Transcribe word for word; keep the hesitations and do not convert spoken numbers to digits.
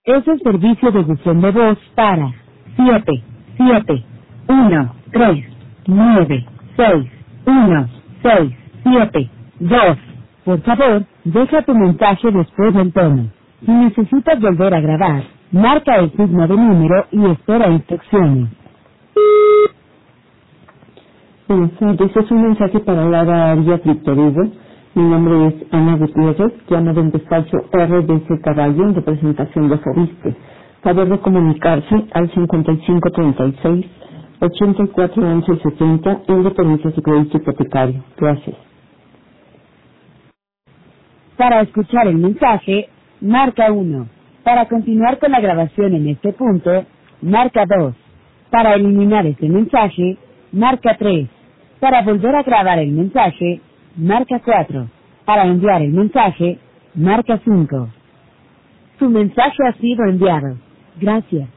Es el servicio de buzón de voz para siete siete uno tres nueve seis uno seis siete dos. Por favor, deja tu mensaje después del tono. Si necesitas volver a grabar, marca el signo de número y espera instrucciones. Buenas tardes, es un mensaje para Lara Arias Victorizo. Mi nombre es Ana Gutiérrez, llamo del despacho R D C Caballo en representación de Fobiste. Favor de comunicarse al cincuenta y cinco treinta y seis ochenta y cuatro once setenta en dependencias de crédito hipotecario. Gracias. Para escuchar el mensaje, marca uno. Para continuar con la grabación en este punto, marca dos. Para eliminar este mensaje, marca tres. Para volver a grabar el mensaje, marca cuatro. Para enviar el mensaje, marca cinco. Su mensaje ha sido enviado. Gracias.